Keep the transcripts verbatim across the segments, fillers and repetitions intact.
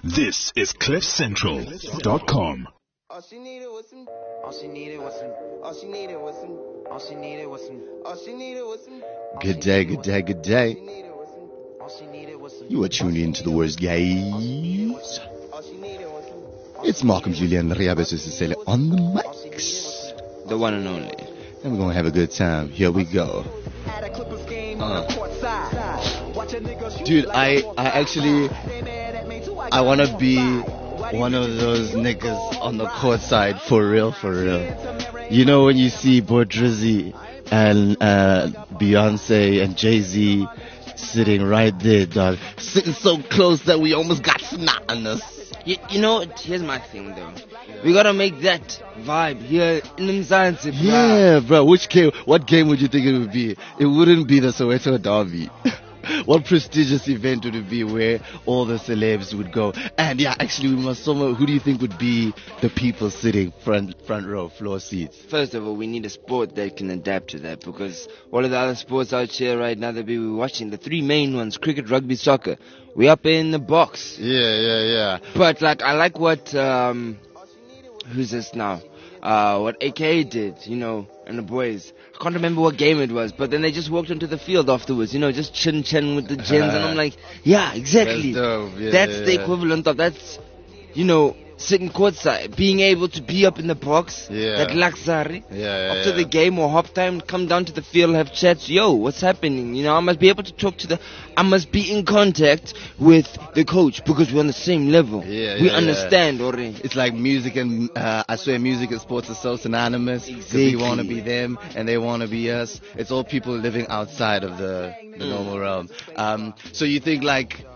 This is cliff central dot com. All she needed was some. All she needed was some. All she needed was some. All she needed was some. All she needed was some. Good day, good day, good day. You are tuned in to the worst guys. It's Malcolm Julian Riabesusele on the mics. The one and only. And we're going to have a good time. Here we go. Uh. Dude, I, I actually, I want to be one of those niggas on the court side for real, for real. You know when you see Drizzy and uh, Beyonce and Jay-Z sitting right there, dog. Sitting so close that we almost got snot on us. You, you know, here's my thing though. We gotta make that vibe here in Mzansi, bro. Yeah, bro. Which game? What game would you think it would be? It wouldn't be the Soweto Derby. What prestigious event would it be where all the celebs would go? And yeah, actually, we must somewhere. Who do you think would be the people sitting front front row, floor seats? First of all, we need a sport that can adapt to that, because all of the other sports out here right now that we were watching, the three main ones, cricket, rugby, soccer, we up in the box. Yeah, yeah, yeah. But like, I like what um, who's this now? Uh, what A K A did, you know, and the boys. I can't remember what game it was, but then they just walked onto the field afterwards, you know, just chin chin with the gins, and I'm like, yeah, exactly. That's dope. Yeah, that's yeah, the yeah. equivalent of that's, you know, sitting courtside, being able to be up in the box, Yeah. that luxury. Yeah, yeah, After yeah. the game or half time, come down to the field, have chats. Yo, what's happening? You know, I must be able to talk to the, I must be in contact with the coach because we're on the same level. Yeah, we yeah, understand, yeah. already. It's like music and uh, I swear music and sports are so synonymous. 'Cause Exactly. we want to be them and they want to be us. It's all people living outside of the, the Mm. normal realm. Um, so you think like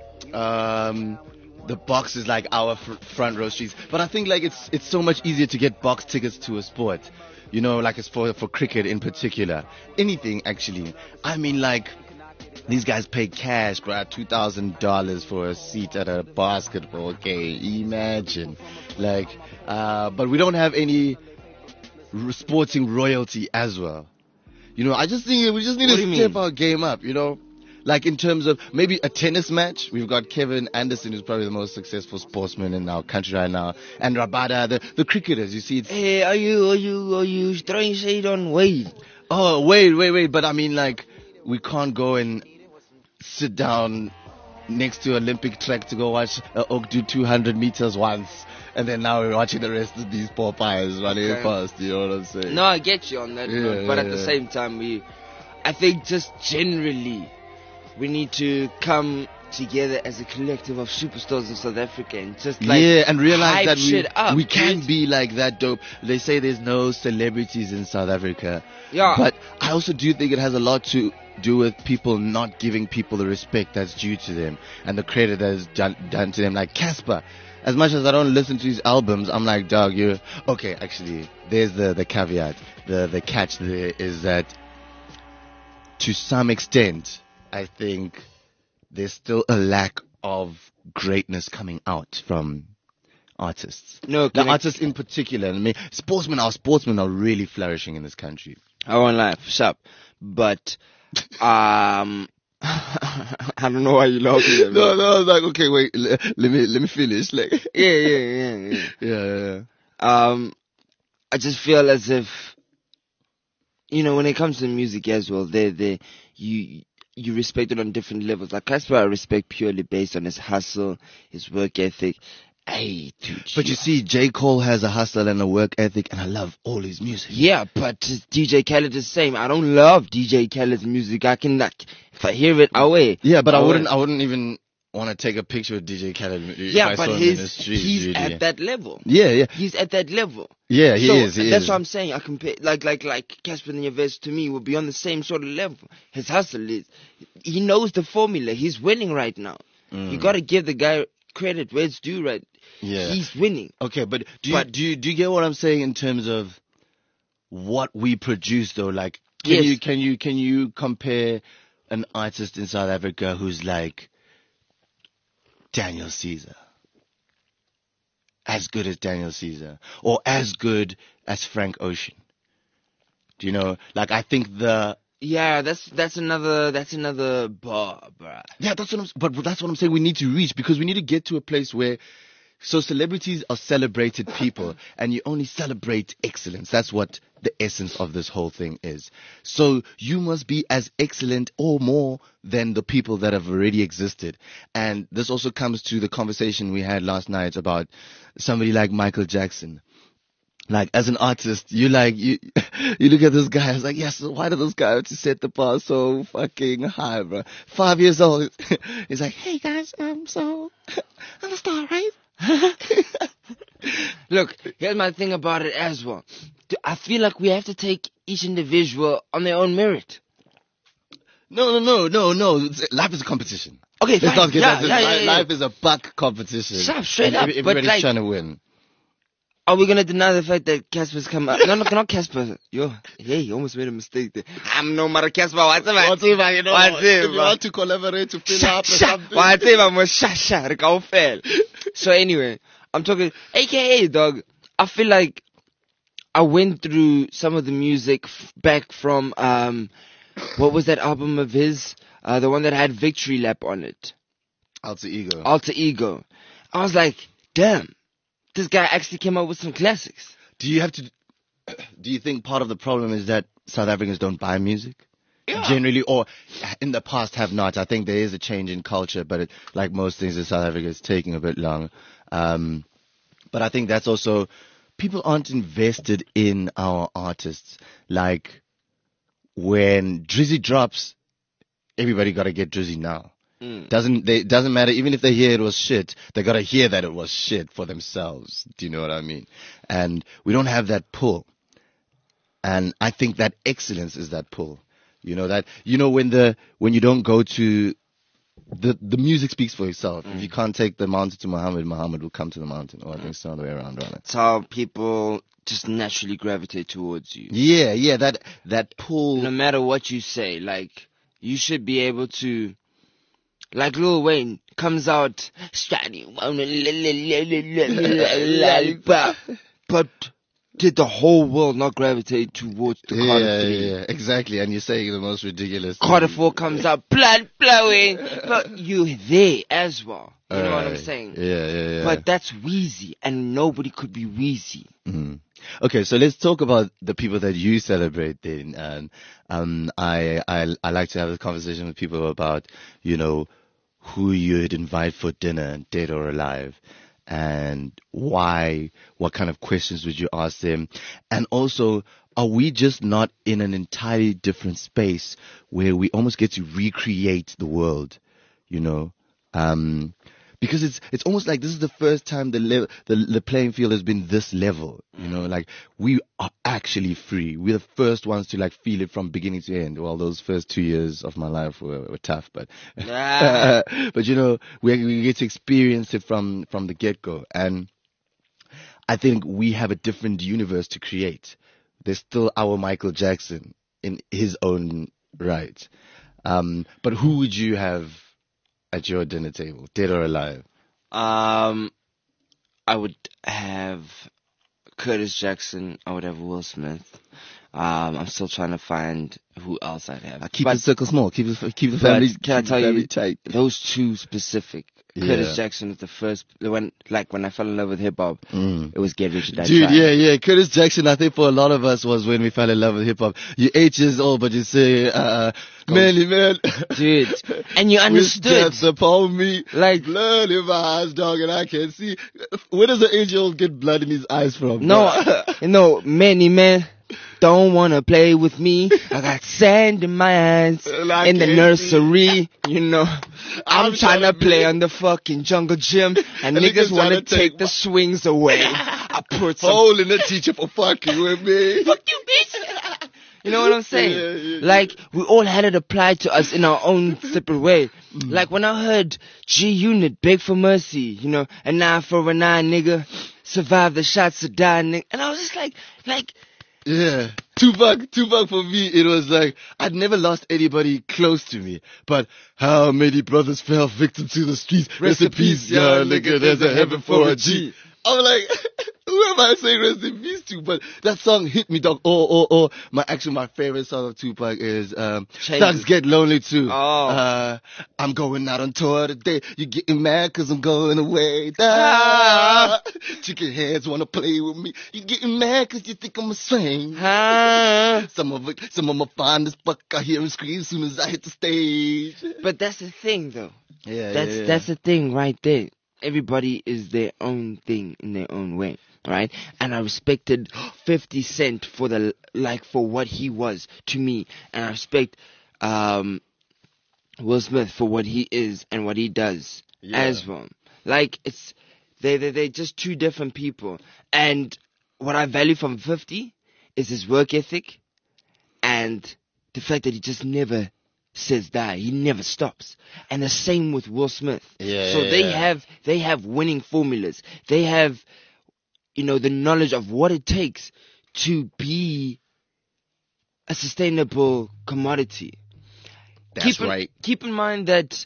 um, the box is like our fr- front row seats, but I think like it's it's so much easier to get box tickets to a sport. You know, like it's for for cricket in particular. Anything actually. I mean like. These guys pay cash, bro, two thousand dollars for a seat at a basketball game. Imagine. Like, uh, but we don't have any r- sporting royalty as well. You know, I just think we just need What to do you step mean? our game up, you know? Like in terms of maybe a tennis match. We've got Kevin Anderson, who's probably the most successful sportsman in our country right now. And Rabada, the, the cricketers, you see. It's, Hey, are you, are you, are you throwing shade on Wade? oh, wait, wait, wait. But I mean, like, we can't go and sit down next to Olympic track to go watch uh, Oak do two hundred meters once, and then now we're watching the rest of these Popeyes running Okay. fast. You know what I'm saying? No, I get you on that Yeah, note, but yeah, at the yeah. same time, we, I think just generally, we need to come together as a collective of superstars in South Africa and just like yeah, and realize hype that we, shit up, we can dude. be like that dope. They say there's no celebrities in South Africa. Yeah. But I also do think it has a lot to do with people not giving people the respect that's due to them and the credit that is done, done to them. Like Casper. As much as I don't listen to his albums, I'm like, dog, you're... Okay, actually, there's the, the caveat. The, the catch there is that to some extent, I think there's still a lack of greatness coming out from artists. No, The can I- artists in particular. I mean, sportsmen, our sportsmen are really flourishing in this country. I won't lie, for sure. But, um, I don't know why you laughing at me. No, no, I was like, okay, wait, let, let me, let me finish. Like, Yeah, yeah, yeah, yeah. yeah, yeah, yeah. Um, I just feel as if, you know, when it comes to music as well, they, they, you, you respect it on different levels. Like Casper, I respect purely based on his hustle, his work ethic. Hey, dude. But you see, J. Cole has a hustle and a work ethic, and I love all his music. Yeah, but D J Khaled is the same. I don't love D J Khaled's music. I can, like, if I hear it, away. Yeah, but I Away. wouldn't, I wouldn't even want to take a picture with D J Khaled if I Yeah, saw but him his, in the street. he's really. at that level. Yeah, yeah, He's at that level. yeah. He so is. He that's is. what I'm saying. I compare, like, like, like Casper Nyovest to me would be on the same sort of level. His hustle is, he knows the formula. He's winning right now. Mm. You gotta give the guy credit where it's due, right? Yeah. He's winning. Okay, but do you, But- do you do you get what I'm saying in terms of what we produce though? Like, can Yes. you can you can you compare an artist in South Africa who's like Daniel Caesar, as good as Daniel Caesar, or as good as Frank Ocean? Do you know? Like, I think the Yeah, that's that's another that's another bar, bruh. Yeah, that's what I'm. But that's what I'm saying. We need to reach because we need to get to a place where, so celebrities are celebrated people, and you only celebrate excellence. That's what the essence of this whole thing is. So you must be as excellent or more than the people that have already existed. And this also comes to the conversation we had last night about somebody like Michael Jackson. Like, as an artist, you like, you, you look at this guy, I was like, yes, why did this guy have to set the bar so fucking high, bro? Five years old. He's like, hey guys, um, so, I'm a star, right? Look, here's my thing about it as well. Do- I feel like we have to take each individual on their own merit. No, no, no, no, no. It's- Life is a competition. Okay, Let's fine. not get Yeah, that. yeah, yeah, Li- yeah. Life is a buck competition. Shut up, straight And up, every- but Everybody's like- trying to win. Are we gonna deny the fact that Casper's come out? No, no, not Casper. Yo, hey, you almost made a mistake there. I'm no matter Casper. What's up, What's it, man? You know, What's if it, you man? want to collaborate to fill Sha, up or sha. something. What's it, man? Sha, sha. Go fail. So anyway, I'm talking, A K A, dog. I feel like I went through some of the music f- back from, um, what was that album of his? Uh, the one that had Victory Lap on it. Alter ego. Alter Ego. I was like, damn, this guy actually came up with some classics. Do you have to? Do you think part of the problem is that South Africans don't buy music? Generally, or in the past have not. I think there is a change in culture, but it, like most things in South Africa, it's taking a bit long. Um, but I think that's also, people aren't invested in our artists. Like, when Drizzy drops, everybody got to get Drizzy now. Mm. Doesn't they? Doesn't matter. Even if they hear it was shit, they gotta hear that it was shit for themselves. Do you know what I mean? And we don't have that pull. And I think that excellence is that pull. You know that. You know when the when you don't go to the the music speaks for itself. Mm. If you can't take the mountain to Muhammad, Muhammad will come to the mountain. Or I think it's the other way around, right? It's how people just naturally gravitate towards you. Yeah, yeah. That that pull. No matter what you say, like, you should be able to, like Lil Wayne comes out, starting on a lollipop, but did the whole world not gravitate towards the Yeah, Carter yeah, three? yeah, exactly. And you're saying the most ridiculous. Carter thing. four comes out, blood flowing, but you there as well. You know what I'm Alright. saying? Yeah, yeah, yeah. But that's Wheezy, and nobody could be Wheezy. Mhm. Okay, so let's talk about the people that you celebrate then. And um, I, I I like to have a conversation with people about, you know, who you'd invite for dinner, dead or alive, and why, what kind of questions would you ask them? And also, are we just not in an entirely different space where we almost get to recreate the world, you know? Um, because it's it's almost like this is the first time the le- the the playing field has been this level, you know, like we are actually free. We're the first ones to like feel it from beginning to end. Well, those first two years of my life were, were tough, but Ah. but you know, we we get to experience it from from the get go, and I think we have a different universe to create. There's still our Michael Jackson in his own right, um, but who would you have at your dinner table, dead or alive? Um, I would have Curtis Jackson. I would have Will Smith. Um, I'm still trying to find who else I'd have. Uh, keep But- the circle small. Keep the keep the but family. can I keep tell the family you, tight. those two specific. Yeah. Curtis Jackson was the first when, like, when I fell in love with hip hop. Mm. It was Get Rich or Die Dude, Trying. yeah, yeah. Curtis Jackson, I think for a lot of us was when we fell in love with hip hop. You're eight years old, but you say, uh, Manly man. Dude, and you With understood. death upon me, Like- blood in my eyes, dog, and I can see. Where does an angel get blood in his eyes from? No, bro? you know, many men don't wanna play with me. I got sand in my eyes Like in the it. nursery. You know, I'm, I'm trying to tryna play be- on the fucking jungle gym, and And niggas niggas wanna tryna take take the my- swings away. I put some. Hole in the teacher for fucking with me. Fuck you, bitch. You know what I'm saying? Yeah, yeah, yeah. Like, we all had it applied to us in our own separate way. Like, when I heard G Unit beg for mercy, you know, and nine for a nine, nigga, survive the shots to die, nigga. And I was just like, like, Yeah. Tupac, Tupac for me, it was like, I'd never lost anybody close to me. But how many brothers fell victim to the streets? Rest in peace, yeah, nigga, there's a heaven for a G. I'm like, who who am I saying rest in peace to? But that song hit me, dog. Or, or, or, my, actually, my favorite song of Tupac is, um, Changes. Thugs Get Lonely Too. Oh. Uh, I'm going out on tour today. You getting mad cause I'm going away. Ah. Ah. Chicken heads wanna play with me. You getting mad cause you think I'm a swing. Huh? Some of it, some of my finest fuck, I hear him scream as soon as I hit the stage. But that's the thing, though. Yeah, That's yeah, yeah. that's the thing right there. Everybody is their own thing in their own way, right? And I respected fifty Cent for the like for what he was to me, and I respect um, Will Smith for what he is and what he does Yeah. as well. Like it's they they they're just two different people. And what I value from fifty is his work ethic and the fact that he just never says die. He never stops. And the same with Will Smith. Yeah, so yeah, they yeah. have they have winning formulas. They have, you know, the knowledge of what it takes to be a sustainable commodity. That's keep in, right. Keep in mind that,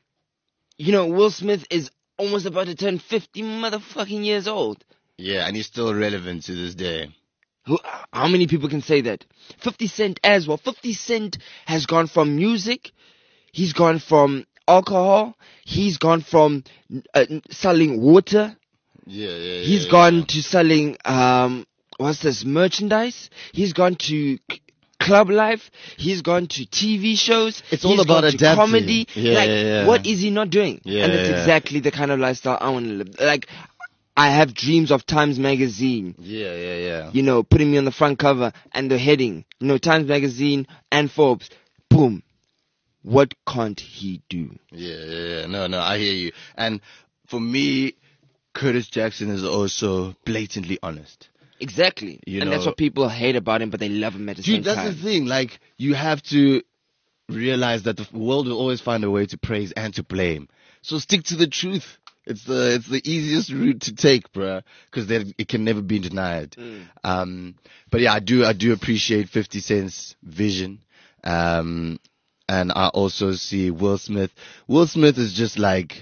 you know, Will Smith is almost about to turn fifty motherfucking years old. Yeah, and he's still relevant to this day. Who, how many people can say that? fifty Cent as well. fifty Cent has gone from music, he's gone from alcohol, he's gone from uh, selling water, Yeah, yeah, he's yeah, gone yeah. to selling, um, what's this, merchandise, he's gone to c- club life, he's gone to T V shows, It's he's all about gone to adapting. comedy. Yeah, like, yeah, yeah. what is he not doing? Yeah, and that's yeah. exactly the kind of lifestyle I want to live. Like, I have dreams of Times Magazine. Yeah, yeah, yeah. You know, putting me on the front cover and the heading, you know, Times Magazine and Forbes. Boom. What can't he do? Yeah, yeah, yeah. No, no, I hear you. And for me, Curtis Jackson is also blatantly honest. Exactly. You and know- that's what people hate about him, but they love him at the same Dude, that's time. the thing. Like, you have to realize that the world will always find a way to praise and to blame. So stick to the truth. It's the it's the easiest route to take, bruh, because it can never be denied. Mm. Um, but yeah, I do I do appreciate fifty Cent's vision, um, and I also see Will Smith. Will Smith is just like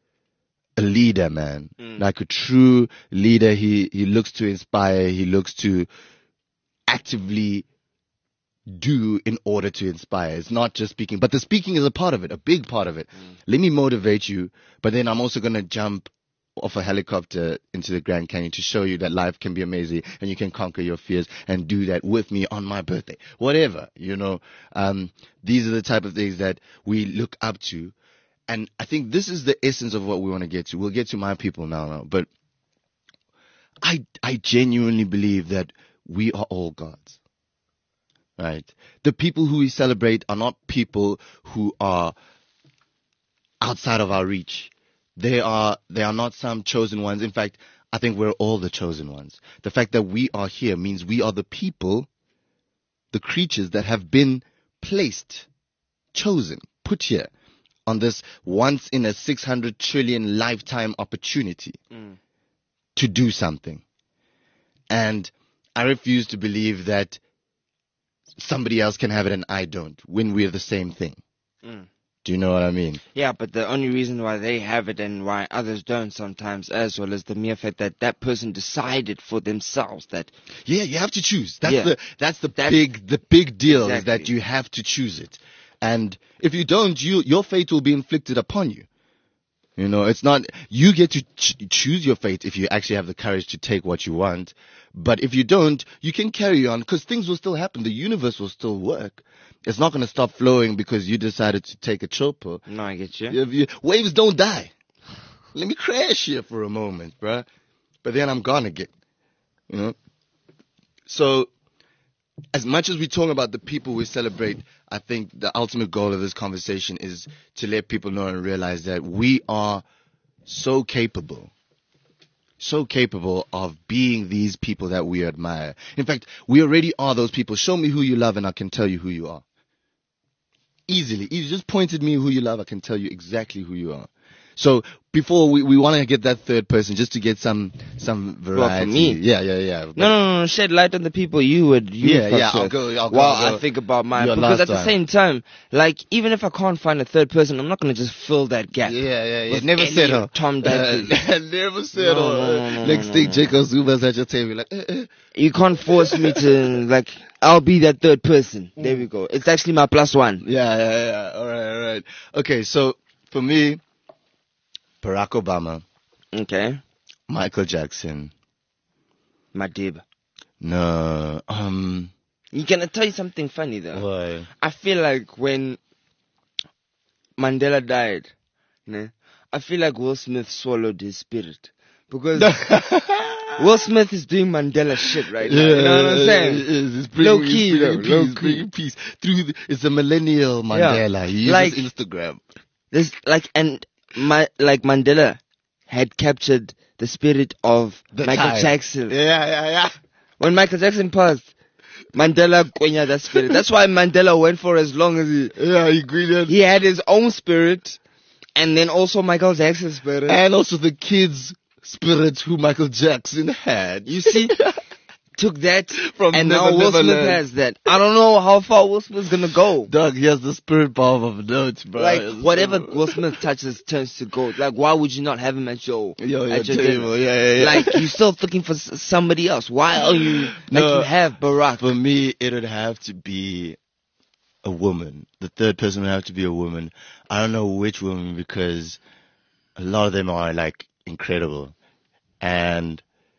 a leader, man, Mm. like a true leader. He he looks to inspire. He looks to actively do in order to inspire. It's not just speaking, but the speaking is a part of it, a big part of it. Mm. Let me motivate you, but then I'm also going to jump off a helicopter into the Grand Canyon to show you that life can be amazing and you can conquer your fears and do that with me on my birthday. Whatever, you know, um, these are the type of things that we look up to. And I think this is the essence of what we want to get to. We'll get to my people now, now but I, I genuinely believe that we are all gods. Right. The people who we celebrate are not people who are outside of our reach. They are, they are not some chosen ones. In fact, I think we're all the chosen ones. The fact that we are here means we are the people, the creatures that have been placed, chosen, put here on this once in a six hundred trillion lifetime opportunity Mm. to do something. And I refuse to believe that somebody else can have it and I don't, when we're the same thing. Mm. Do you know what I mean? Yeah, but the only reason why they have it and why others don't sometimes as well is the mere fact that that person decided for themselves that Yeah, you have to choose. That's Yeah. the that's the That's- big the big deal is that Exactly. you have to choose it. And if you don't, you your fate will be inflicted upon you. You know, it's not, you get to ch- choose your fate if you actually have the courage to take what you want. But if you don't, you can carry on because things will still happen. The universe will still work. It's not going to stop flowing because you decided to take a chill pill. no, I get you. If you- waves don't die. Let me crash here for a moment, bruh. But then I'm gone again. You know? So, as much as we talk about the people we celebrate, I think the ultimate goal of this conversation is to let people know and realize that we are so capable, so capable of being these people that we admire. In fact, we already are those people. Show me who you love and I can tell you who you are. Easily. You just pointed me who you love, I can tell you exactly who you are. So before we, we want to get that third person just to get some some variety. me? Yeah, yeah, yeah. No, no, no, no. Shed light on the people you would. You Yeah, would fuck yeah, I'll with go- I'll go- While I'll go. I think about mine, Your because last at the one. same time, like even if I can't find a third person, I'm not gonna just fill that gap. Yeah, yeah, yeah. With Never any settle. Tom Uh, Dudley. never settle. No, no, no, no, Next no, thing, no. Jacob Zuba's at your table, like, eh, eh. You can't force me to like. I'll be that third person. There we go. It's actually my plus one. Yeah, yeah, yeah. All right, all right. Okay, so for me, Barack Obama, Okay, Michael Jackson. Madib. No, um, You can I tell you something funny though. why? I feel like when Mandela died, ne, I feel like Will Smith swallowed his spirit. Because Will Smith is doing Mandela shit right now. You know what I'm saying? It is. It's bringing, Low it's key, bringing though, low peace, key. bringing peace through. The, it's a millennial Mandela. He uses Like- Instagram. There's like and my like Mandela had captured the spirit of The Michael time. Jackson. Yeah, yeah, yeah. When Michael Jackson passed, Mandela quenya that spirit. That's why Mandela went for as long as he Yeah, he greeted. he had his own spirit, and then also Michael Jackson's spirit. And also the kids' spirit who Michael Jackson had. You see, took that From and Never now Will Never Smith Land. has that. I don't know how far Will Smith's gonna go. Dog, he has the spirit bomb of notes, bro. Like It's- whatever Will Smith touches turns to gold. Like why would you not have him at your Yo, at your your table. dinner? Yeah, yeah, yeah. Like you're still looking for s- somebody else. Why are you like No. you have Barack? For me, it would have to be a woman. The third person would have to be a woman. I don't know which woman because a lot of them are like incredible. And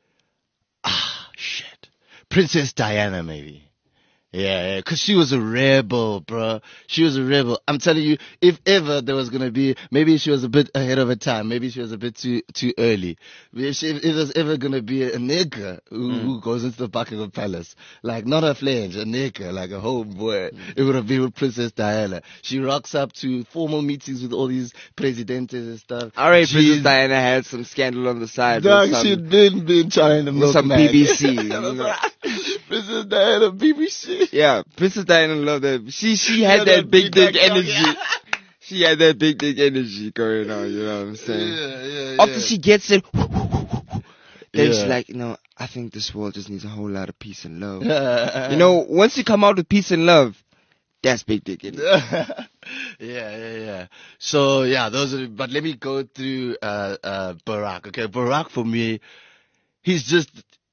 ah shit. Princess Diana maybe. Yeah, yeah, cause she was a rebel, bro. She was a rebel. I'm telling you, if ever there was gonna be, maybe she was a bit ahead of her time. Maybe she was a bit too too early. If, she, if there's ever gonna be a nigga who, Mm. who goes into the Buckingham Palace, like not a flange, a nigga, like a homeboy, it would have been with Princess Diana. She rocks up to formal meetings with all these presidentes and stuff. Alright, Princess She's- Diana had some scandal on the side. Dog, with some- she did been trying to milk some man. B B C, you know. Princess Diana, B B C. Yeah, Princess Diana loved that. She she had Yeah, that that big big dick back dog, energy. yeah. She had that big dick energy going on. You know what I'm saying? Yeah, yeah, After yeah. she gets it, then she's Yeah. like, no, I think this world just needs a whole lot of peace and love. Yeah. You know, once you come out with peace and love, that's big dick energy. yeah, yeah, yeah. So yeah, those are. But let me go through uh, uh, Barack. Okay, Barack for me, he's just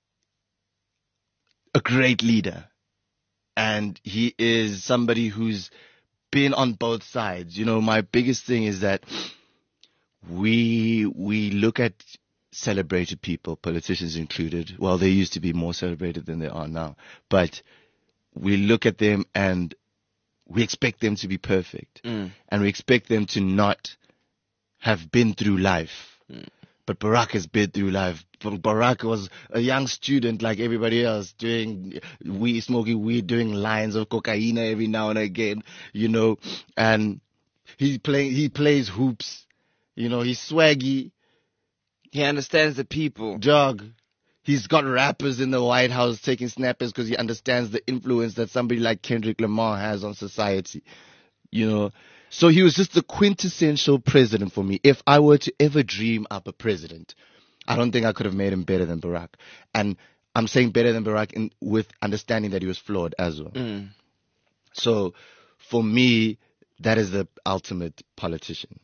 a great leader, and he is somebody who's been on both sides. You know, my biggest thing is that we we look at celebrated people, politicians included. Well, they used to be more celebrated than they are now, but we look at them and we expect them to be perfect, Mm. and we expect them to not have been through life. Mm. But Barack has been through life. Bar- Barack was a young student like everybody else, doing weed, smoking weed, doing lines of cocaine every now and again, you know. And he play he plays hoops, you know. He's swaggy, He understands the people. jog. He's got rappers in the White House taking snappers because he understands the influence that somebody like Kendrick Lamar has on society, you know. So he was just the quintessential president for me. If I were to ever dream up a president, I don't think I could have made him better than Barack. And I'm saying better than Barack in, with understanding that he was flawed as well. Mm. So for me, that is the ultimate politician.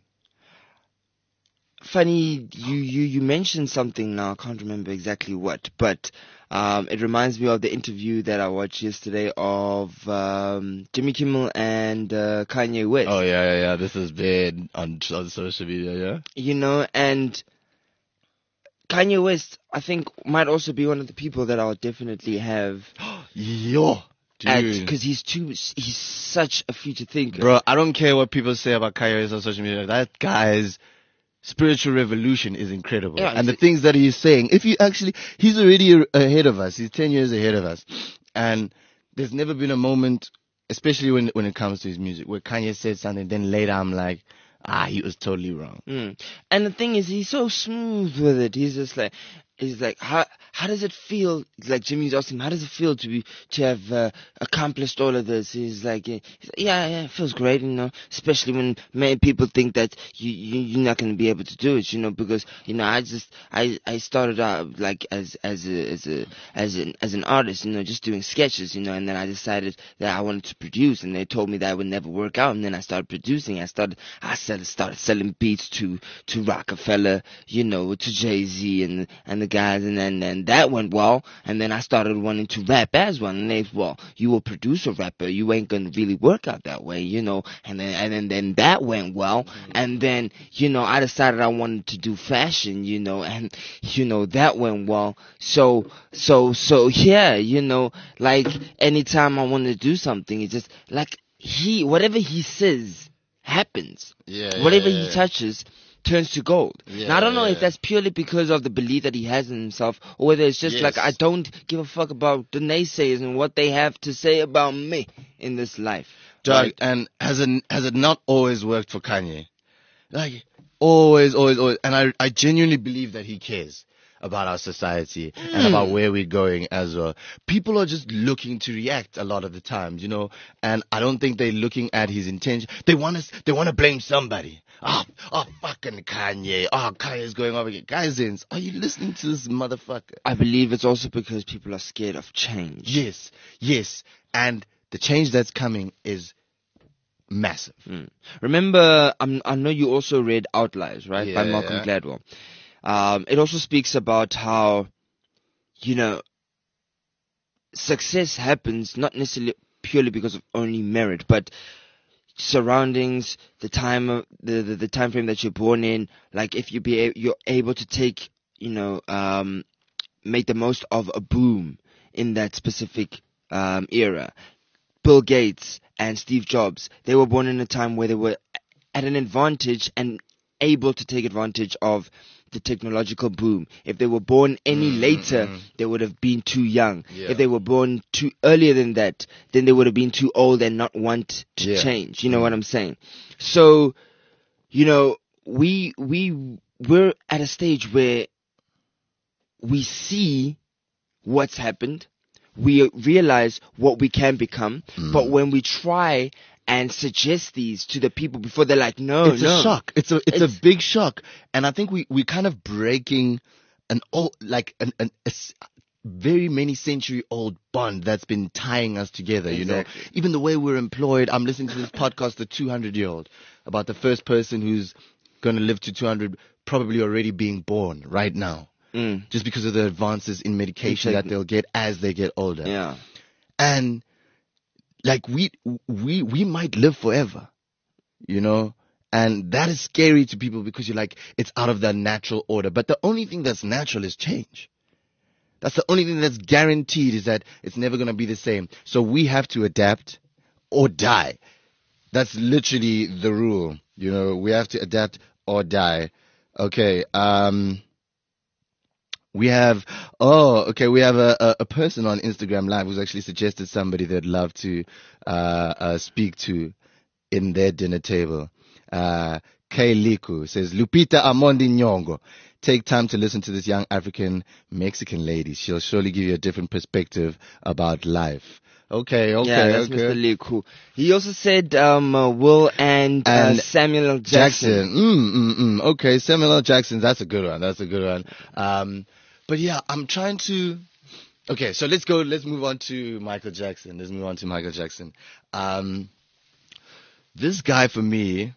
Funny, you, you, you mentioned something now, I can't remember exactly what, but um, it reminds me of the interview that I watched yesterday of um, Jimmy Kimmel and uh, Kanye West. Oh, yeah, yeah, yeah. This has been on, on social media, yeah? You know, and Kanye West, I think, might also be one of the people that I'll definitely have Yo, dude. because he's too, he's such a future thinker. Bro, I don't care what people say about Kanye West on social media. That guy's spiritual revolution is incredible. Yeah, and the it's- things that he's saying, if you actually, he's already a- ahead of us. He's ten years ahead of us. And there's never been a moment, especially when, when it comes to his music, where Kanye said something, then later I'm like, ah, he was totally wrong. Mm. And the thing is, he's so smooth with it. He's just like, is like, how how does it feel? Like Jimmy's asked him, how does it feel to be to have uh, accomplished all of this? He's like, yeah, he's like, yeah, yeah, it feels great, you know. Especially when many people think that you, you you're not going to be able to do it, you know, because you know, I just I I started out like as as a as a as an as an artist, you know, just doing sketches, you know, and then I decided that I wanted to produce, and they told me that I would never work out, and then I started producing. I started I started started selling beats to to Rockefeller, you know, to Jay-Z and and the guys, and then and that went well. And then I started wanting to rap as well, and they, well, you will produce a rapper, you ain't gonna really work out that way, you know. And then and then, then that went well, and then you know I decided I wanted to do fashion, you know, and you know that went well. So so so yeah, you know, like anytime I want to do something, it's just like he whatever he says happens. Yeah, Whatever yeah, he yeah. touches turns to gold. Yeah, now I don't know yeah, if yeah. that's purely because of the belief that he has in himself, or whether it's just Yes. like I don't give a fuck about the naysayers and what they have to say about me in this life. Doug, Right? and has it has it not always worked for Kanye? Like always, always, always. And I I genuinely believe that he cares about our society and about where we're going as well. People are just looking to react a lot of the times, you know, and I don't think they're looking at his intention. They want to they want to blame somebody. Oh, oh, fucking Kanye. Oh, Kanye's going over again. Guys, are you listening to this motherfucker? I believe it's also because people are scared of change. Yes, yes. And the change that's coming is massive. Mm. Remember, I'm, I know you also read Outliers, right, by Yeah, Malcolm yeah. Gladwell. Um, it also speaks about how, you know, success happens not necessarily purely because of only merit, but surroundings, the time, of, the, the the time frame that you're born in. Like if you be a, you're able to take, you know, um, make the most of a boom in that specific um, era. Bill Gates and Steve Jobs, they were born in a time where they were at an advantage and able to take advantage of the technological boom. If they were born any Mm, later, mm. they would have been too young. Yeah. If they were born too earlier than that, then they would have been too old and not want to Yeah. change. You know what I'm saying? So, you know, we we we're at a stage where we see what's happened. We realize what we can become, but when we try and suggest these to the people before, they're like, no, It's no. a shock. It's a it's, It's- a big shock, and I think we we kind of breaking an old like an, an a s- very many century old bond that's been tying us together. You know, Exactly. even the way we're employed. I'm listening to this podcast, The two hundred Year Old, about the first person who's going to live to two hundred, probably already being born right now, Mm, just because of the advances in medication that Exactly. they'll get as they get older. yeah. And like we we we might live forever, you know, and that is scary to people because you're like, it's out of the natural order. But the only thing that's natural is change. That's the only thing that's guaranteed, is that it's never going to be the same. So we have to adapt or die. That's literally the rule. You know, we have to adapt or die. Okay. Um, we have, oh, okay, we have a, a, a person on Instagram Live who's actually suggested somebody they'd love to uh, uh, speak to in their dinner table. Uh, Kay Liku says, Lupita Amondi Nyong'o, take time to listen to this young African Mexican lady. She'll surely give you a different perspective about life. Okay, okay, yeah, that's okay. Mister Lee Cool. He also said um, uh, Will and, And uh, Samuel L. Jackson. Jackson. Mm, mm, mm. Okay, Samuel L. Jackson. That's a good one. That's a good one. Um, but yeah, I'm trying to. Okay, so let's go. Let's move on to Michael Jackson. Let's move on to Michael Jackson. Um, this guy for me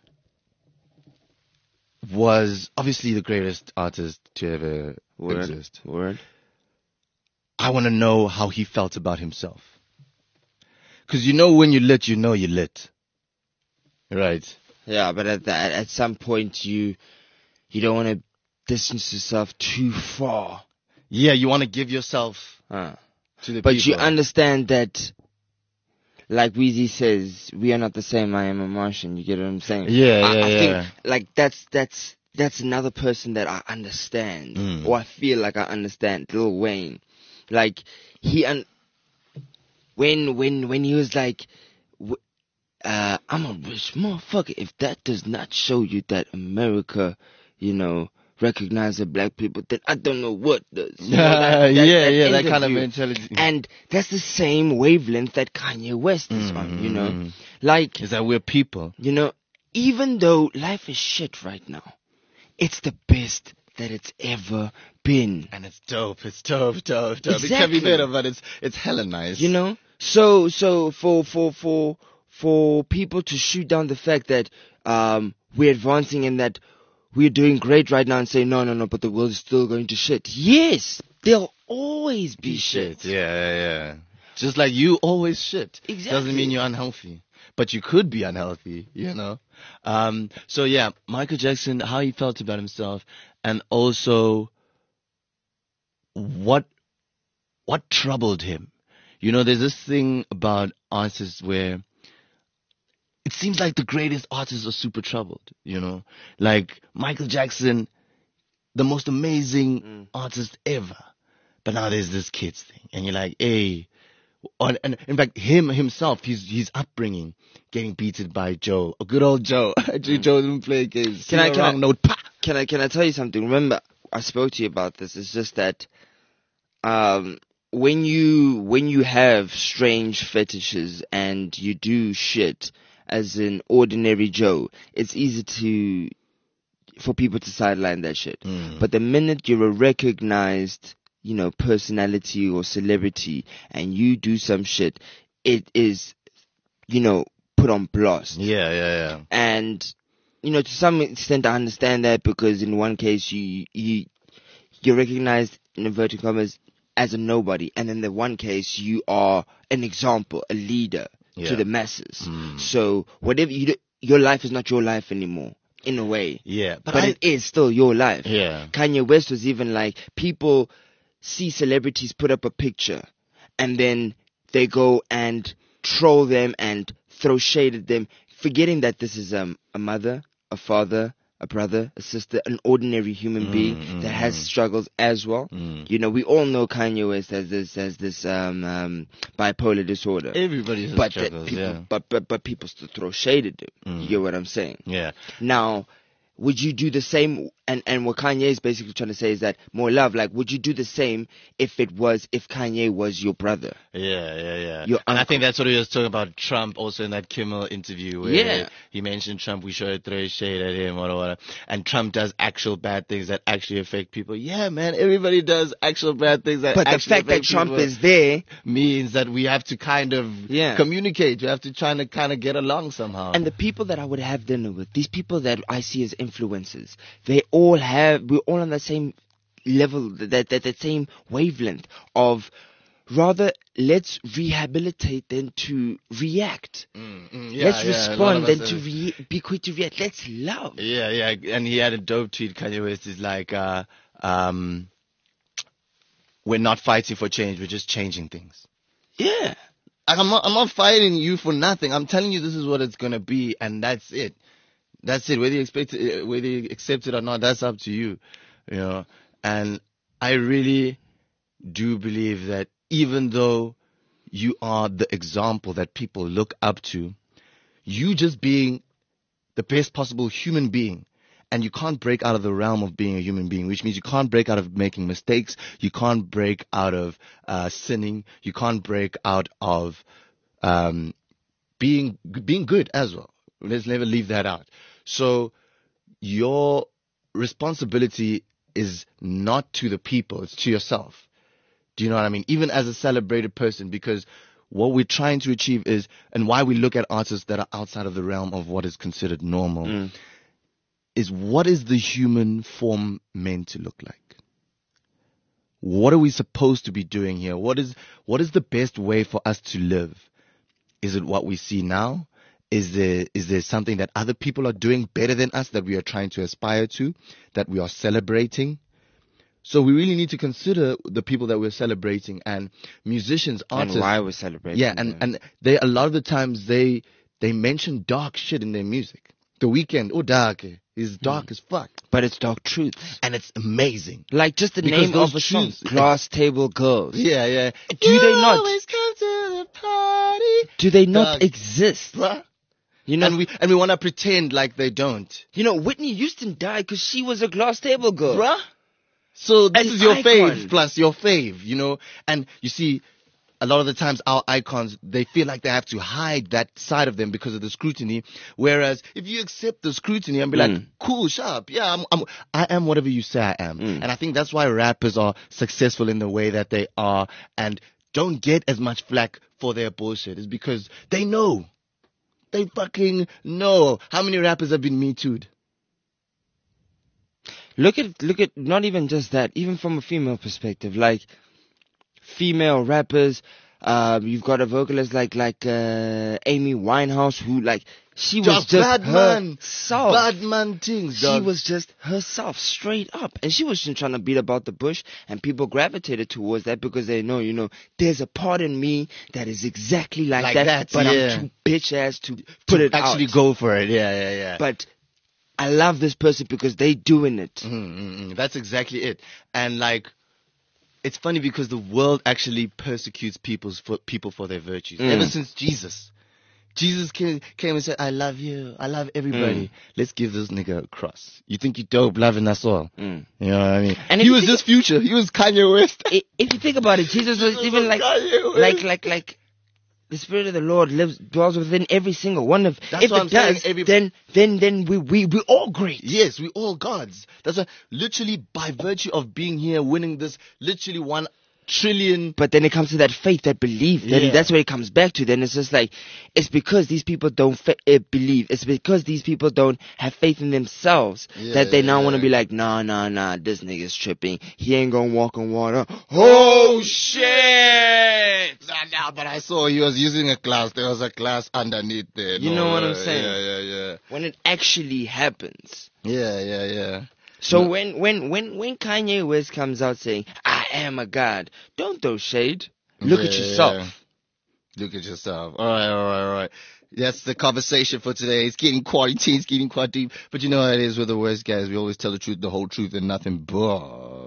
was obviously the greatest artist to ever Word. exist. Word. I want to know how he felt about himself. Because you know when you lit, you know you lit. Right. Yeah, but at, the, at at some point you you don't want to distance yourself too far. Yeah, you want to give yourself Huh. to the But people. you understand that, like Weezy says, we are not the same. I am a Martian. You get what I'm saying? Yeah, I, yeah, I yeah. think like that's that's that's another person that I understand, Mm. or I feel like I understand. Lil Wayne, like he un- when when when he was like, w- uh, I'm a rich motherfucker. If that does not show you that America, you know, recognize the black people, then I don't know what does. You know, Yeah, that- that- yeah, that yeah, that kind of interview. mentality. And that's the same wavelength that Kanye West is on, you know? Like, Is that we're people? you know, even though life is shit right now, it's the best that it's ever been. And it's dope. It's dope, dope, dope. It can Exactly. be better, but it's it's hella nice. You know? So, so for, for, for, for people to shoot down the fact that, um, we're advancing and that we're doing great right now and say, no, no, no, but the world is still going to shit. Yes, there'll always be shit. Yeah, yeah, yeah. Just like you always shit. Exactly. Doesn't mean you're unhealthy. But you could be unhealthy, you know? Um, so yeah, Michael Jackson, how he felt about himself, and also what what troubled him. You know, there's this thing about artists where it seems like the greatest artists are super troubled, you know? Like Michael Jackson, the most amazing Mm. artist ever. But now there's this kids thing. And you're like, hey. On, and in fact, him himself, his his upbringing, getting beaten by Joe, a good old Joe. Actually, Joe didn't play games. Can I- Sing a can I- wrong note? Pa! Can I, can I tell you something? Remember, I spoke to you about this. It's just that, um, when you, when you have strange fetishes and you do shit as an ordinary Joe, it's easy to, for people to sideline that shit. Mm. But the minute you're a recognized, you know, personality or celebrity and you do some shit, it is, you know, put on blast. Yeah, yeah, yeah. And, you know, to some extent I understand that, because in one case you, you, you're recognized in inverted commas as a nobody, and in the one case you are an example, a leader Yeah. to the masses. Mm. So whatever you do, your life is not your life anymore, in a way. Yeah, But, but, I, it is still your life. yeah, Kanye West was even like, people see celebrities put up a picture and then they go and troll them and throw shade at them, forgetting that this is um, a mother, a father, a brother, a sister, an ordinary human Mm, being mm, that has mm. struggles as well. Mm. You know, we all know Kanye West has this has this um, um, bipolar disorder. everybody has But, that struggles, people, yeah. but but but people still throw shade at him. Mm. You get what I'm saying? Yeah. Now, would you do the same? And, and what Kanye is basically trying to say is that more love. Like, would you do the same if it was if Kanye was your brother? Yeah, yeah, yeah. Your and I uncle. think that's what he was talking about Trump also in that Kimmel interview where Yeah. he mentioned Trump, we should throw shade at him or whatever. And Trump does actual bad things that actually affect people. Yeah, man, everybody does actual bad things that But the actually fact that affect Trump people is there, means that we have to kind of Yeah. communicate. We have to try to kind of get along somehow. and the people that I would have dinner with, these people that I see as influencers, they all have, we're all on the same level, that, that, that same wavelength of rather let's rehabilitate than to react. Mm, mm, yeah, let's yeah, a lot of respond than us to are- re- be quick to react. Let's love. Yeah, yeah, and he had a dope tweet. Kanye West is like, uh, um, "We're not fighting for change. We're just changing things." Yeah. Like, I'm not, I'm not fighting you for nothing. I'm telling you this is what it's gonna be, and that's it. That's it. Whether you expect it, whether you accept it or not, that's up to you. You know. And I really do believe that even though you are the example that people look up to, you just being the best possible human being, and you can't break out of the realm of being a human being, which means you can't break out of making mistakes, you can't break out of uh, sinning, you can't break out of um, being being good as well. Let's never leave that out. So your responsibility is not to the people, it's to yourself. Do you know what I mean? Even as a celebrated person, because what we're trying to achieve is, and why we look at artists that are outside of the realm of what is considered normal, Mm. is what is the human form meant to look like? What are we supposed to be doing here? What is what is the best way for us to live? Is it what we see now? Is there is there something that other people are doing better than us that we are trying to aspire to, that we are celebrating? So we really need to consider the people that we're celebrating, and musicians, artists. And why we're celebrating. Yeah, and, them. and they a lot of the times they they mention dark shit in their music. The Weeknd, oh dark, is dark as fuck, But it's dark truth. and it's amazing. Like just the Because name those of a song, truths- Glass Table Girls. Yeah, yeah. Do they not- always come to the party? Do they not Dog. exist? Bruh. You know, and we and we want to pretend like they don't. you know, Whitney Houston died because she was a glass table girl. Bruh. So this An is your icon. fave plus your fave, you know? And you see, a lot of the times our icons, they feel like they have to hide that side of them because of the scrutiny. Whereas if you accept the scrutiny and be like, Mm. cool, sharp, yeah, I'm, I'm, I am whatever you say I am. Mm. And I think that's why rappers are successful in the way that they are and don't get as much flack for their bullshit is because they know. They fucking know. How many rappers have been Me Too'd? Look at, look at, not even just that, even from a female perspective, like, female rappers, um, you've got a vocalist like, like, uh, Amy Winehouse, who, like, she was Just just bad man. herself. Bad man things, She dog. was just herself, straight up. And she wasn't trying to beat about the bush, and people gravitated towards that because they know, you know, there's a part in me that is exactly like, Like that, that, but yeah. I'm too bitch ass to put To it actually out. go for it. Yeah, yeah, yeah. But I love this person because they doing it. Mm, mm, mm. That's exactly it. And like, it's funny because the world actually persecutes people's for, people for their virtues. Mm. Ever since Jesus. Jesus came, came and said, I love you. I love everybody. Mm. Let's give this nigga a cross. You think you dope loving us all. Mm. You know what I mean? And if he you was think- this future. He was Kanye West. I- If you think about it, Jesus was Jesus even was like, Kanye West. like, like, like, the Spirit of the Lord lives, dwells within every single one of. That's if what it I'm saying, does, every- then, then, then we, we, we all great. Yes, we all gods. That's why, literally by virtue of being here, winning this literally one trillion. But then it comes to that faith, that belief. Then Yeah. that's where it comes back to. Then it's just like, it's because these people don't fa- uh, believe. It's because these people don't have faith in themselves Yeah, that they now yeah. want to be like, nah, nah, nah, this nigga's tripping. He ain't gonna walk on water. Oh shit! Nah, nah, but I saw he was using a glass. There was a glass underneath there. You No, know what I'm uh, saying? Yeah, yeah, When it actually happens. yeah. Yeah, yeah, yeah. So No. when, when, when, when Kanye West comes out saying, I am a god, don't throw shade. Look at Yeah, yourself. yeah. Look at yourself. All right, all right, all right. That's the conversation for today. It's getting quarantine, it's getting quite deep. But you know how it is with the worst guys. We always tell the truth, the whole truth, and nothing but.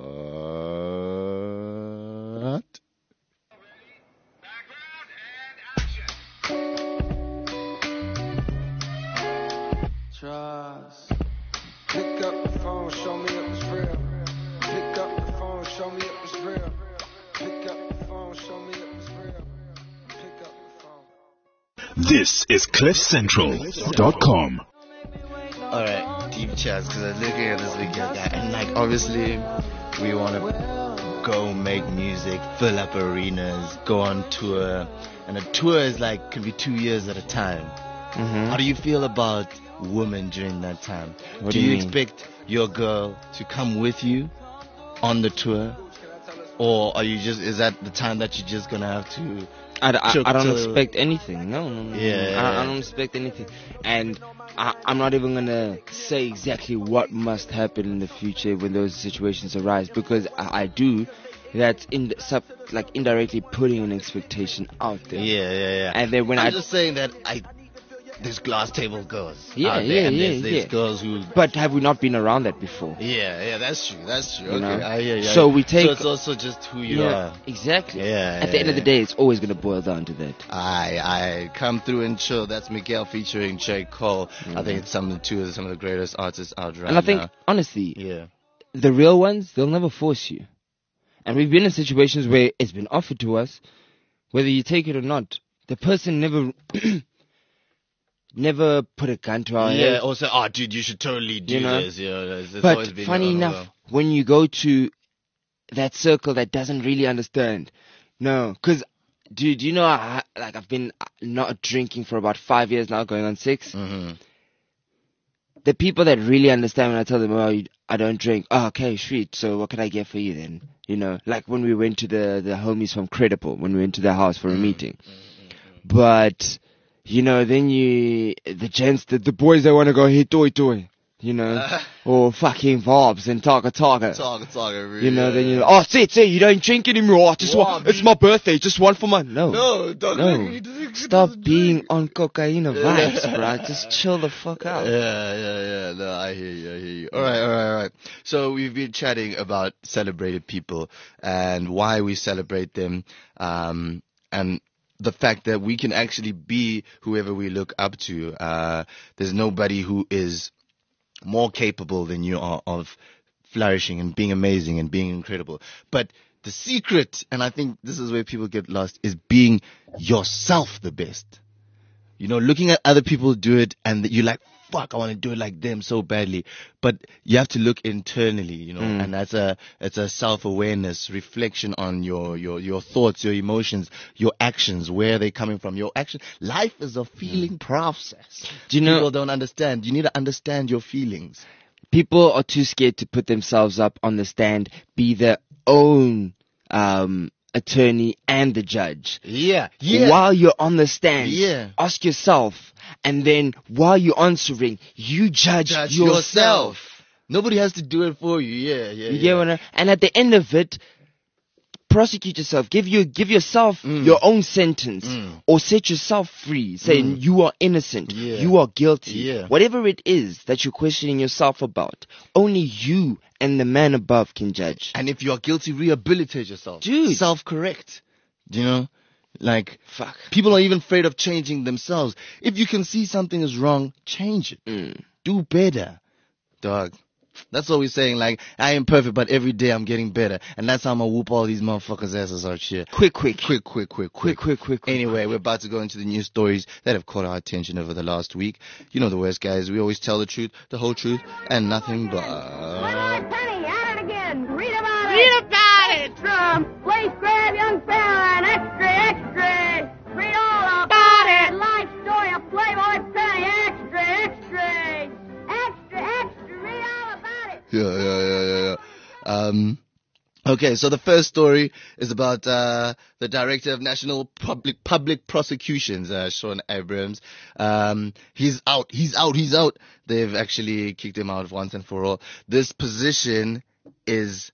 Trust. Pick up the phone, show me it was real. Pick up the phone, show me it was real. Pick up the phone, show me it was real. Pick up the phone. This is cliff central dot com. Alright, deep chats, because I'm looking at this video guy, and like obviously we want to go make music, fill up arenas, go on tour, and a tour is like could be two years at a time. Mm-hmm. How do you feel about women during that time? What do do you you mean? expect your girl to come with you on the tour, or are you just is that the time that you're just gonna have to? I, I, Choke I don't till- expect anything. No, no, no. Yeah, no. yeah, I, I yeah. don't expect anything. And I, I'm not even going to say exactly what must happen in the future when those situations arise, because I, I do. That's in sub, like indirectly putting an expectation out there. Yeah, yeah, yeah. And then when I'm I just saying that I there's glass table girls. Yeah, out there, yeah, and yeah, there's, there's yeah. girls who. But have we not been around that before? Yeah, yeah, that's true. That's true. You Okay, know? I hear you. So we take- So it's also just who you are. exactly. Yeah, At the yeah, end of the yeah. day, it's always going to boil down to that. I I come through and chill. That's Miguel featuring J. Cole. I think it's some of the two of some of the greatest artists out right And I think, now. honestly, Yeah. the real ones, they'll never force you. And we've been in situations where it's been offered to us, whether you take it or not. The person never, never put a gun to our Yeah. head. Also, oh, dude, you should totally do You know? this. Yeah. It's, it's But always been funny your own enough, will. when you go to that circle that doesn't really understand, no, because, dude, you know, I, like I've been not drinking for about five years now, going on six. Mhm. The people that really understand when I tell them, oh, you, I don't drink. Oh, okay, sweet. So what can I get for you then? You know, like when we went to the, the homies from Credible, when we went to their house for a meeting. But, you know, then you, the gents, the, the boys that want to go, hey, toy, toy, you know, or fucking vibes and talk, talk. Talk, talk, really. You know, then yeah. you're like, oh, see, see, you don't drink anymore. I just Wow, want, it's my birthday, just one for my, no. No, don't No. drink. He doesn't- Stop he doesn't being drink. on cocaine vibes, bruh. Just chill the fuck out. Yeah, yeah, yeah. No, I hear you. I hear you. All right, all right, all right. So we've been chatting about celebrated people and why we celebrate them. Um, and the fact that we can actually be whoever we look up to. Uh, there's nobody who is more capable than you are of flourishing and being amazing and being incredible. But the secret, and I think this is where people get lost, is being yourself the best. You know, looking at other people do it and you're like, fuck, I want to do it like them so badly. But you have to look internally, you know, Mm. and that's a, it's a self-awareness, reflection on your, your, your thoughts, your emotions, your actions, where they're coming from, your action. Life is a feeling process. Do you know- People don't understand. You need to understand your feelings. People are too scared to put themselves up on the stand, be their own um, attorney and the judge. Yeah. Yeah. While you're on the stand, Yeah. ask yourself, and then while you're answering, you judge, Judge yourself. yourself. Nobody has to do it for you. Yeah. Yeah. You yeah. get what I, and at the end of it, prosecute yourself. Give you give yourself Mm. your own sentence, Mm. or set yourself free, saying Mm. you are innocent, Yeah. you are guilty. Yeah. Whatever it is that you're questioning yourself about, only you and the man above can judge. And if you are guilty, rehabilitate yourself. Dude. Self-correct. You know? Like, Fuck. people are even afraid of changing themselves. If you can see something is wrong, change it. Mm. Do better. Dog. That's what we're saying. Like, I ain't perfect, but every day I'm getting better. And that's how I'm gonna whoop all these motherfuckers' asses out here. Quick, quick, Quick, quick, quick, quick, quick, quick, quick. Anyway, we're about to go into the news stories that have caught our attention over the last week. You know the West, guys. We always tell the truth, the whole truth, and nothing but... Penny, at it again. Read about it. Read about it. From Place Grab Young Fella and Extra, Extra. Read all about it. Life story of Playboy Penny. Extra, Extra. Extra, Extra. Read all about it. Yeah, yeah, yeah, yeah, yeah. Um, okay, so the first story is about uh, the Director of National Public Public Prosecutions, uh, Sean Abrams. Um, he's out, he's out, he's out. They've actually kicked him out once and for all. This position is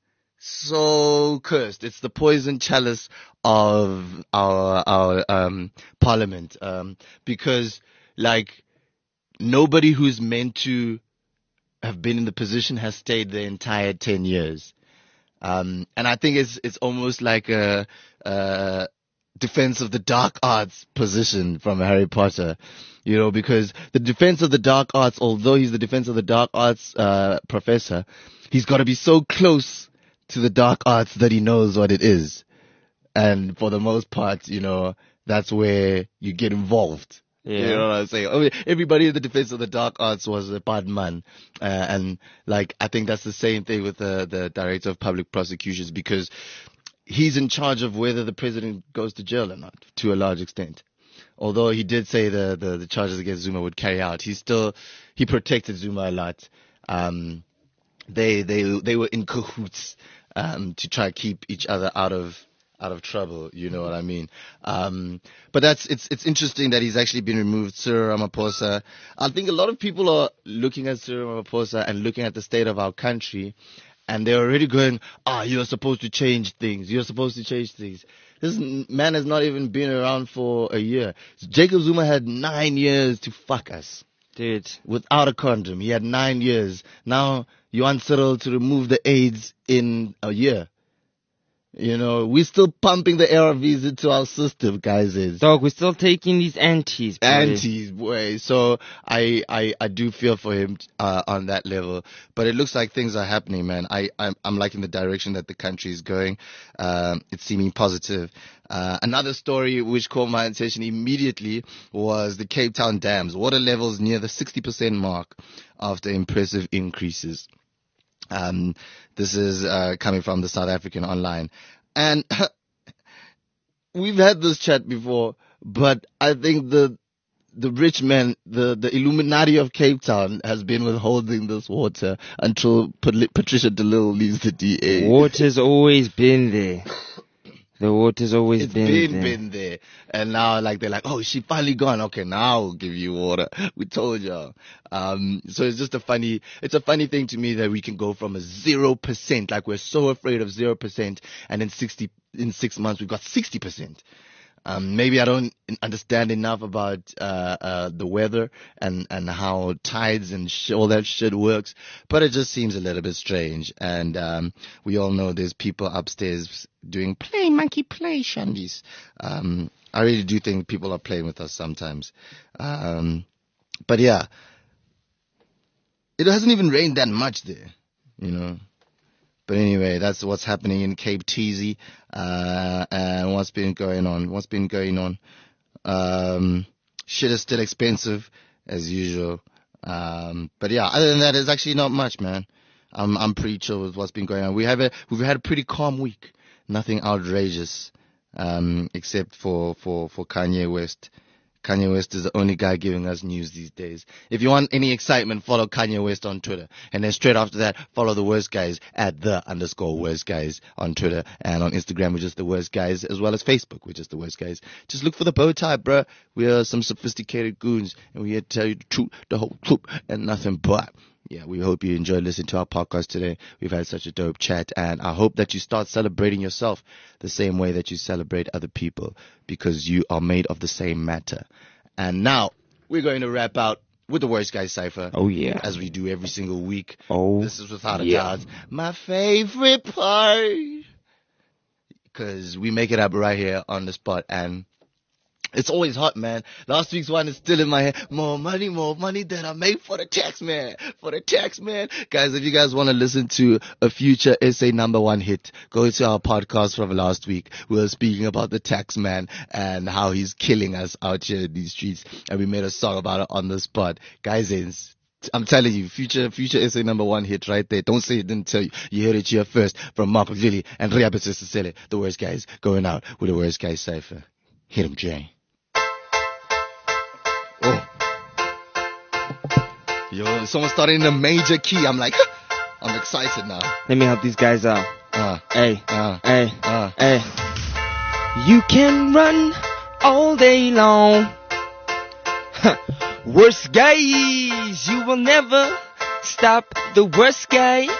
so cursed. It's the poison chalice of our our um, parliament, um, because like nobody who's meant to have been in the position has stayed the entire ten years. Um, and I think it's, it's almost like a, a defense of the dark arts position from Harry Potter, you know, because the defense of the dark arts, although he's the defense of the dark arts, uh, professor, he's got to be so close to the dark arts that he knows what it is. And for the most part, you know, that's where you get involved. Yeah. You know what I'm saying? I mean, everybody in the defense of the dark arts was a bad man. Uh, and like, I think that's the same thing with the, the director of public prosecutions, because he's in charge of whether the president goes to jail or not, to a large extent. Although he did say the, the, the charges against Zuma would carry out, he still, he protected Zuma a lot. Um, they, they, they were in cahoots, um, to try to keep each other out of, out of trouble, you know what I mean? Um, but that's, it's, it's interesting that he's actually been removed, Cyril Ramaphosa. I think a lot of people are looking at Cyril Ramaphosa and looking at the state of our country, and they're already going, ah, you're supposed to change things. You're supposed to change things. This man has not even been around for a year. Jacob Zuma had nine years to fuck us. Dude. Without a condom. He had nine years. Now you want Cyril to remove the AIDS in a year. You know, we're still pumping the A R Vs into our system, guys. Is Dog, we're still taking these antis, boy. antis, boy. So I, I, I do feel for him uh, on that level. But it looks like things are happening, man. I, I'm, I'm liking the direction that the country is going. Um, it's seeming positive. Uh, another story which caught my attention immediately was the Cape Town dams. Water levels near the sixty percent mark after impressive increases. Um, this is uh, coming from the South African Online. And we've had this chat before, but I think the the rich man, the, the Illuminati of Cape Town has been withholding this water until Pat- Patricia DeLille leaves the D A. Water's always been there. The water's always It's been, been, there. been there. And now, like, they're like, oh, she finally gone. Okay, now we'll give you water. We told y'all. Um, so it's just a funny, it's a funny thing to me that we can go from a zero percent, like we're so afraid of zero percent, and in sixty, in six months we've got sixty percent. Um, maybe I don't understand enough about uh, uh, the weather and, and how tides and sh- all that shit works, but it just seems a little bit strange. And um, we all know there's people upstairs doing play monkey play shandies. Um, I really do think people are playing with us sometimes. Um, but yeah, it hasn't even rained that much there, you know. But anyway, that's what's happening in Cape Teasy, uh, and what's been going on. What's been going on? Um, shit is still expensive as usual. Um, but yeah, other than that, it's actually not much, man. I'm I'm pretty chill with what's been going on. We have a we've had a pretty calm week. Nothing outrageous, um, except for for for Kanye West. Kanye West is the only guy giving us news these days. If you want any excitement, follow Kanye West on Twitter. And then straight after that, follow the worst guys at the underscore worst guys on Twitter. And on Instagram, we're just the worst guys, as well as Facebook, we're just the worst guys. Just look for the bow tie, bruh. We are some sophisticated goons, and we're here to tell you the truth, the whole truth, and nothing but. Yeah, we hope you enjoyed listening to our podcast today. We've had such a dope chat, and I hope that you start celebrating yourself the same way that you celebrate other people, because you are made of the same matter. And now we're going to wrap out with the Worst Guys Cypher. Oh, yeah. As we do every single week. Oh, This is without a yeah. doubt my favorite part, because we make it up right here on the spot, and it's always hot, man. Last week's one is still in my head. More money, more money that I make for the tax man. For the tax man. Guys, if you guys want to listen to a future S A number one hit, go to our podcast from last week. We were speaking about the tax man and how he's killing us out here in these streets. And we made a song about it on the spot. Guys, it's I'm telling you, future future S A number one hit right there. Don't say it didn't tell you. You heard it here first from Mark Lilly and Riabit Sisele, the Worst Guys, going out with the Worst Guys Cypher. Hit him, Jay. Oh. Yo, someone started in a major key. I'm like, I'm excited now. Let me help these guys out. Uh, Hey, uh, hey, uh. hey. You can run all day long. Worst guys, you will never stop the worst guys.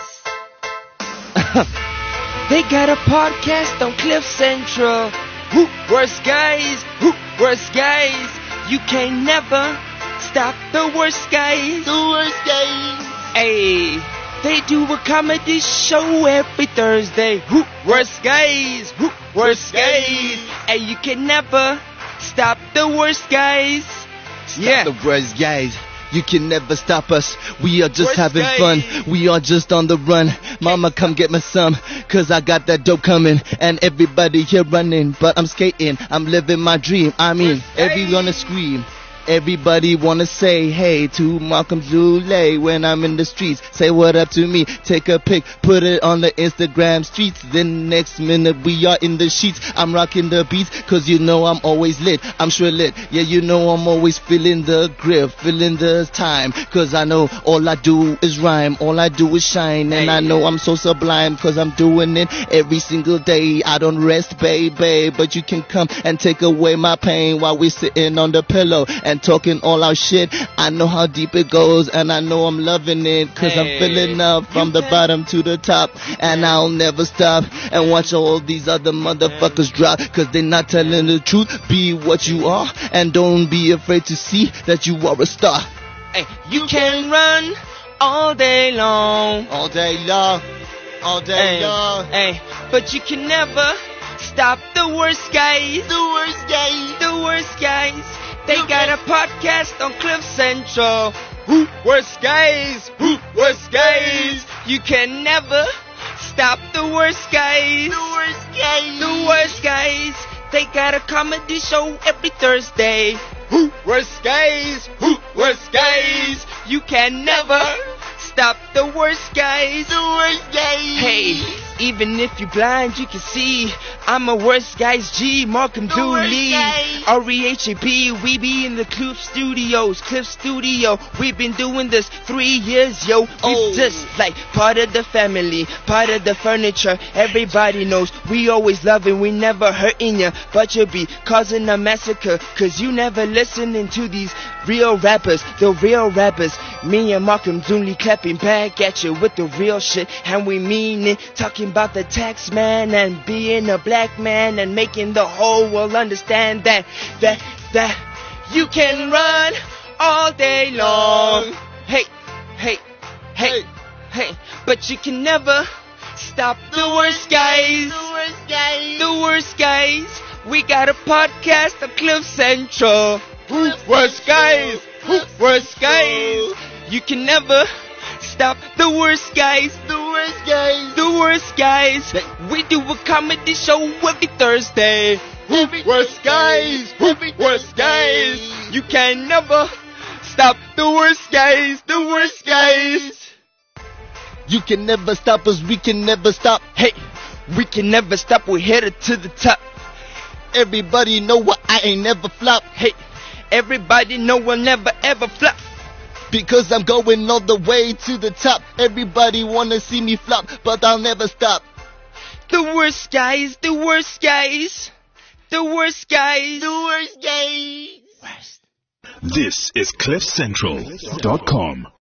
They got a podcast on Cliff Central. Who worst guys? Who worst guys? You can never stop the worst guys. The worst guys. Hey, they do a comedy show every Thursday. Who worst guys? Who worst guys? Hey, you can never stop the worst guys. Stop Yeah. the worst guys. You can never stop us. We are just Worst having guys. fun. We are just on the run. Mama, come get me some, cause I got that dope coming. And everybody here running, but I'm skating. I'm living my dream. I mean, Worst guys. everyone wanna scream. Everybody wanna say hey to Malcolm Zule when I'm in the streets. Say what up to me, take a pic, put it on the Instagram streets. Then next minute we are in the sheets. I'm rocking the beats, cause you know I'm always lit. I'm sure lit, yeah, you know I'm always feeling the grip, feeling the time. Cause I know all I do is rhyme, all I do is shine. And Hey. I know I'm so sublime, cause I'm doing it every single day. I don't rest, baby, but you can come and take away my pain while we're sitting on the pillow and talking all our shit. I know how deep it goes, and I know I'm loving it, cause Hey. I'm filling up from You the can- bottom to the top, and I'll never stop and watch all these other motherfuckers drop, cause they're not telling the truth. Be what you are, and don't be afraid to see that you are a star. Hey, you can run all day long. All day long, all day Hey, long. hey, but you can never stop the worst guys. The worst guys. The worst guys. They got a podcast on Cliff Central. Who worst guys? Who worst guys? You can never stop the worst guys. The worst guys. The worst guys. They got a comedy show every Thursday. Who worst guys? Who worst guys? You can never stop the worst guys. The worst guys. Hey, even if you're blind, you can see. I'm a worst guys G, Markham Dooley, R E H A P. We be in the Cliff Studios, Cliff Studio. We've been doing this three years, yo. We Oh. just like part of the family, part of the furniture. Everybody knows we always loving, we never hurting ya. But you'll be causing a massacre, cause you never listening to these real rappers, the real rappers. Me and Markham Dooley clapping back at you with the real shit, and we mean it. Talking about the tax man and being a black man and making the whole world understand that, that, that you can run all day long. Hey, hey, hey, hey, but you can never stop the worst guys. The worst guys. The worst guys. We got a podcast of Cliff Central. Who worst guys? Who worst guys? You can never stop the worst guys. The worst guys. The worst guys. We do a comedy show every Thursday. Who worst guys? Who worst guys? You can never stop the worst guys. The worst guys. You can never stop us, we can never stop. Hey, we can never stop, we're headed to the top. Everybody know what I ain't never flop. Hey, everybody know we'll never ever flop. Because I'm going all the way to the top. Everybody wanna see me flop, but I'll never stop. The worst guys, the worst guys. The worst guys, the worst guys. This is cliff central dot com.